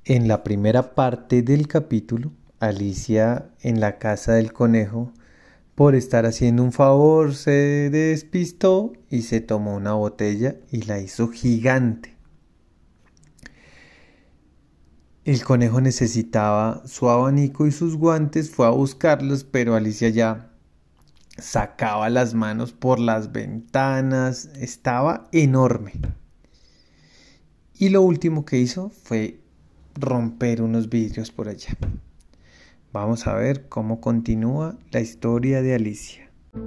En la primera parte del capítulo, Alicia en la casa del conejo, por estar haciendo un favor, se despistó y se tomó una botella y la hizo gigante. El conejo necesitaba su abanico y sus guantes, fue a buscarlos, pero Alicia ya sacaba las manos por las ventanas, estaba enorme. Y lo último que hizo fue romper unos vidrios por allá. Vamos a ver cómo continúa la historia de Alicia.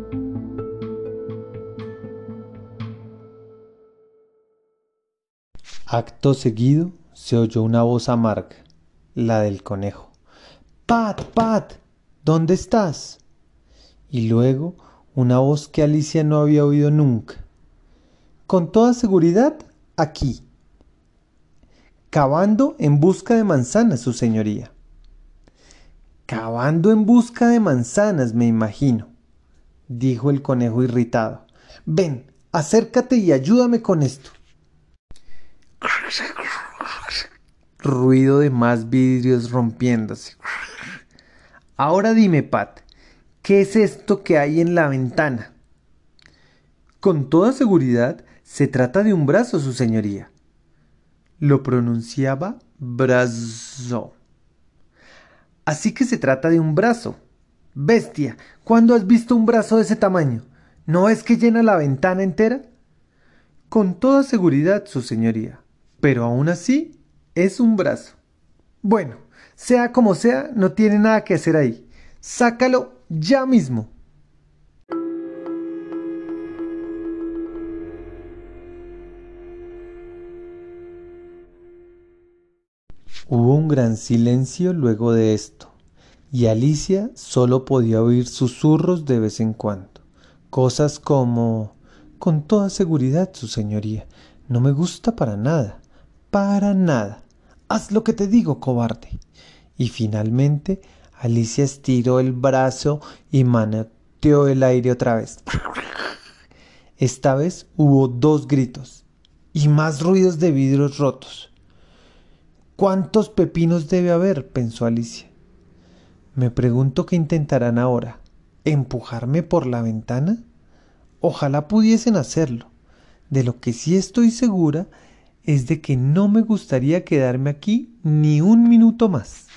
Acto seguido se oyó una voz amarga, la del conejo. ¡Pat, Pat! ¿Dónde estás? Y luego una voz que Alicia no había oído nunca. Con toda seguridad, aquí. Cavando en busca de manzanas, su señoría. Cavando en busca de manzanas, me imagino, dijo el conejo irritado. Ven, acércate y ayúdame con esto. Ruido de más vidrios rompiéndose. Ahora dime, Pat, ¿qué es esto que hay en la ventana? Con toda seguridad, se trata de un brazo, su señoría. Lo pronunciaba brazo. Así que se trata de un brazo. Bestia, ¿cuándo has visto un brazo de ese tamaño? ¿No es que llena la ventana entera? Con toda seguridad, su señoría. Pero aún así, es un brazo. Bueno, sea como sea, no tiene nada que hacer ahí. Sácalo ya mismo. Hubo un gran silencio luego de esto, y Alicia solo podía oír susurros de vez en cuando. Cosas como: con toda seguridad, su señoría, no me gusta para nada, para nada. Haz lo que te digo, cobarde. Y finalmente Alicia estiró el brazo y manoteó el aire otra vez. Esta vez hubo 2 gritos y más ruidos de vidrios rotos. ¿Cuántos pepinos debe haber?, pensó Alicia. Me pregunto qué intentarán ahora. ¿Empujarme por la ventana? Ojalá pudiesen hacerlo. De lo que sí estoy segura es de que no me gustaría quedarme aquí ni un minuto más.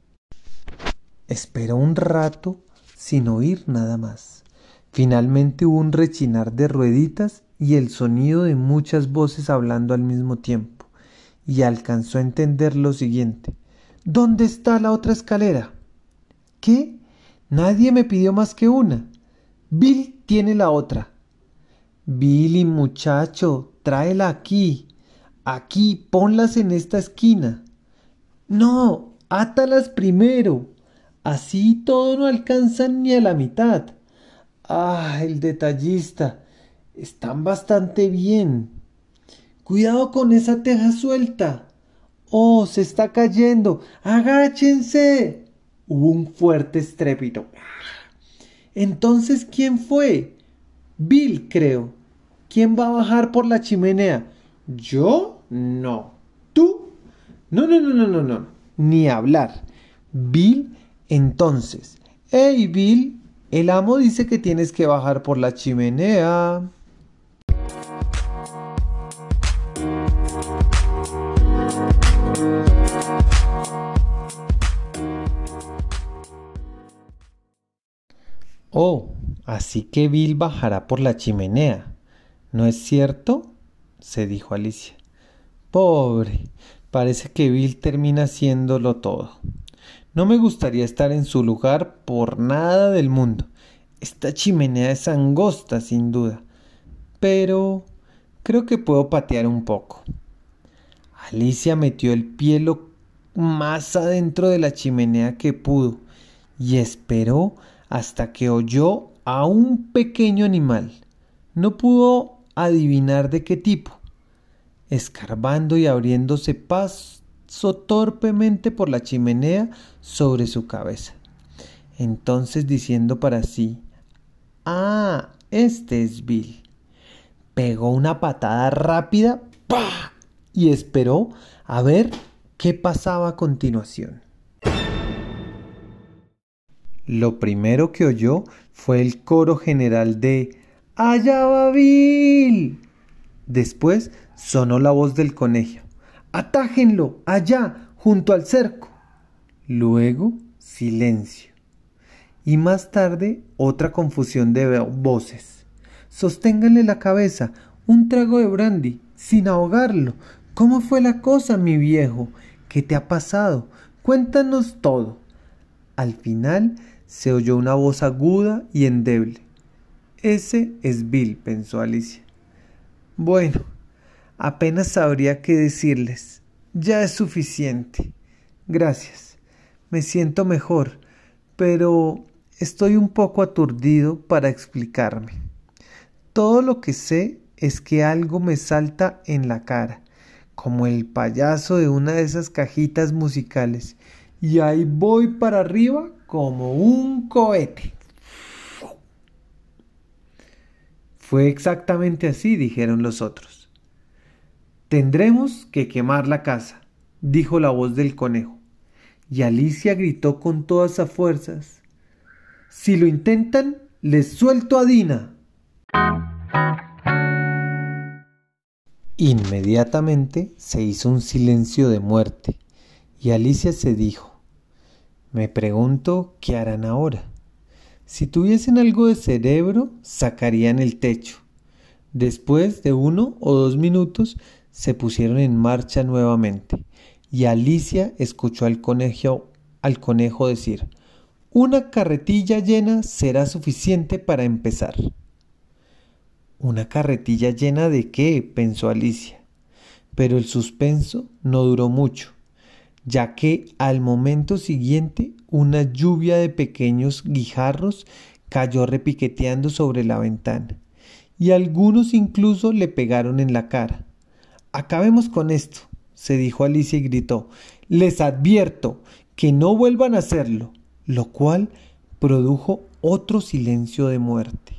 Esperó un rato sin oír nada más. Finalmente hubo un rechinar de rueditas y el sonido de muchas voces hablando al mismo tiempo, y alcanzó a entender lo siguiente. ¿Dónde está la otra escalera? ¿Qué? Nadie me pidió más que una. Bill tiene la otra. Billy, muchacho, tráela aquí. Aquí, ponlas en esta esquina. No, átalas primero. Así todo no alcanzan ni a la mitad. Ah, el detallista. Están bastante bien. Cuidado con esa teja suelta. Oh, se está cayendo. Agáchense. Hubo un fuerte estrépito. Entonces, ¿quién fue? Bill, creo. ¿Quién va a bajar por la chimenea? ¿Yo? No. ¿Tú? No, no, no, no, no, no. Ni hablar. Bill, entonces. Hey, Bill, el amo dice que tienes que bajar por la chimenea. Oh, así que Bill bajará por la chimenea, ¿no es cierto?, se dijo Alicia. Pobre, parece que Bill termina haciéndolo todo. No me gustaría estar en su lugar por nada del mundo. Esta chimenea es angosta, sin duda, pero creo que puedo patear un poco. Alicia metió el pie lo más adentro de la chimenea que pudo y esperó hasta que oyó a un pequeño animal. No pudo adivinar de qué tipo. Escarbando y abriéndose paso torpemente por la chimenea sobre su cabeza. Entonces, diciendo para sí: «Ah, este es Bill», pegó una patada rápida, ¡pah!, y esperó a ver ¿Qué pasaba a continuación? Lo primero que oyó fue el coro general de ¡Allá va Bill! Después sonó la voz del conejo. ¡Atájenlo! ¡Allá! ¡Junto al cerco! Luego, silencio. Y más tarde, otra confusión de voces. Sosténganle la cabeza, un trago de brandy, sin ahogarlo. ¿Cómo fue la cosa, mi viejo? ¿Qué te ha pasado? Cuéntanos todo. Al final se oyó una voz aguda y endeble. Ese es Bill, pensó Alicia. Bueno, apenas sabría qué decirles. Ya es suficiente. Gracias. Me siento mejor, pero estoy un poco aturdido para explicarme. Todo lo que sé es que algo me salta en la cara, como el payaso de una de esas cajitas musicales, y ahí voy para arriba como un cohete. Fue exactamente así, dijeron los otros. Tendremos que quemar la casa, dijo la voz del conejo, y Alicia gritó con todas sus fuerzas. Si lo intentan, les suelto a Dina. Inmediatamente se hizo un silencio de muerte, y Alicia se dijo, me pregunto qué harán ahora. Si tuviesen algo de cerebro, sacarían el techo. Después de 1 o 2 minutos, se pusieron en marcha nuevamente, y Alicia escuchó al conejo decir, una carretilla llena será suficiente para empezar. ¿Una carretilla llena de qué?, pensó Alicia. Pero el suspenso no duró mucho, ya que al momento siguiente una lluvia de pequeños guijarros cayó repiqueteando sobre la ventana, y algunos incluso le pegaron en la cara. Acabemos con esto, se dijo Alicia y gritó, les advierto que no vuelvan a hacerlo, lo cual produjo otro silencio de muerte.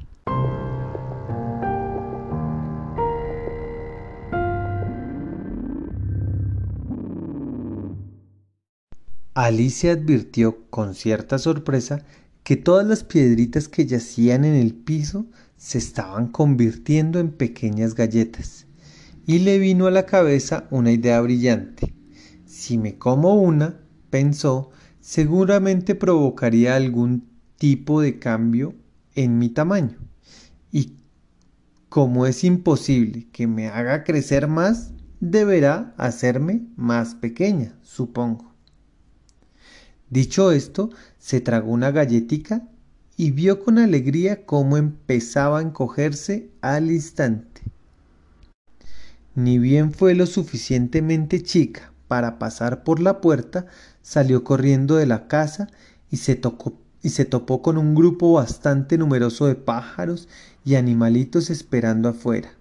Alicia advirtió con cierta sorpresa que todas las piedritas que yacían en el piso se estaban convirtiendo en pequeñas galletas, y le vino a la cabeza una idea brillante. Si me como una, pensó, seguramente provocaría algún tipo de cambio en mi tamaño, y como es imposible que me haga crecer más, deberá hacerme más pequeña, supongo. Dicho esto, se tragó una galletica y vio con alegría cómo empezaba a encogerse al instante. Ni bien fue lo suficientemente chica para pasar por la puerta, salió corriendo de la casa y se topó con un grupo bastante numeroso de pájaros y animalitos esperando afuera.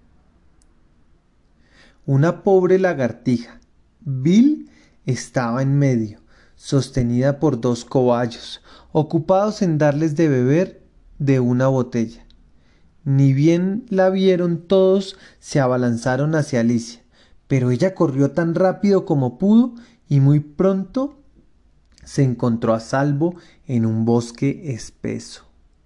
Una pobre lagartija, Bill, estaba en medio, sostenida por 2 cobayos, ocupados en darles de beber de una botella. Ni bien la vieron todos, se abalanzaron hacia Alicia, pero ella corrió tan rápido como pudo y muy pronto se encontró a salvo en un bosque espeso.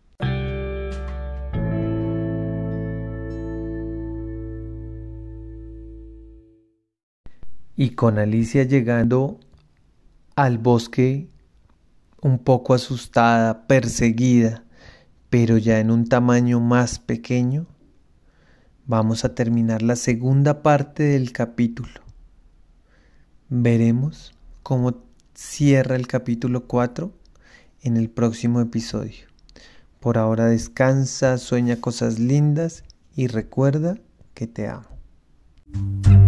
Y con Alicia llegando al bosque un poco asustada, perseguida, pero ya en un tamaño más pequeño, vamos a terminar la segunda parte del capítulo. Veremos cómo cierra el capítulo 4 en el próximo episodio. Por ahora descansa, sueña cosas lindas y recuerda que te amo.